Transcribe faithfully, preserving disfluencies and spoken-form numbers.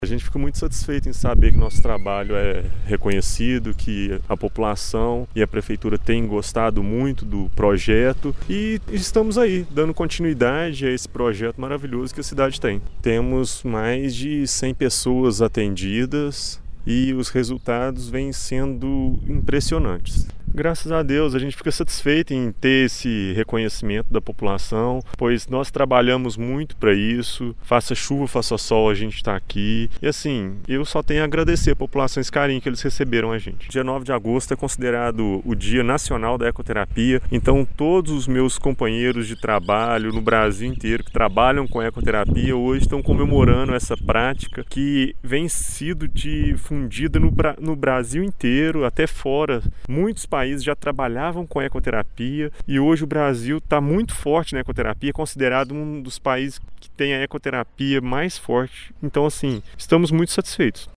A gente fica muito satisfeito em saber que nosso trabalho é reconhecido, que a população e a prefeitura têm gostado muito do projeto e estamos aí, dando continuidade a esse projeto maravilhoso que a cidade tem. Temos mais de cem pessoas atendidas e os resultados vêm sendo impressionantes. Graças a Deus, a gente fica satisfeito em ter esse reconhecimento da população, pois nós trabalhamos muito para isso, faça chuva, faça sol, a gente está aqui. E assim, eu só tenho a agradecer a população esse carinho que eles receberam a gente. Dia nove de agosto é considerado o Dia Nacional da Ecoterapia, então todos os meus companheiros de trabalho no Brasil inteiro que trabalham com ecoterapia hoje estão comemorando essa prática que vem sido difundida no, no Brasil inteiro, até fora. Muitos países países já trabalhavam com ecoterapia e hoje o Brasil está muito forte na ecoterapia, é considerado um dos países que tem a ecoterapia mais forte. Então, assim, estamos muito satisfeitos.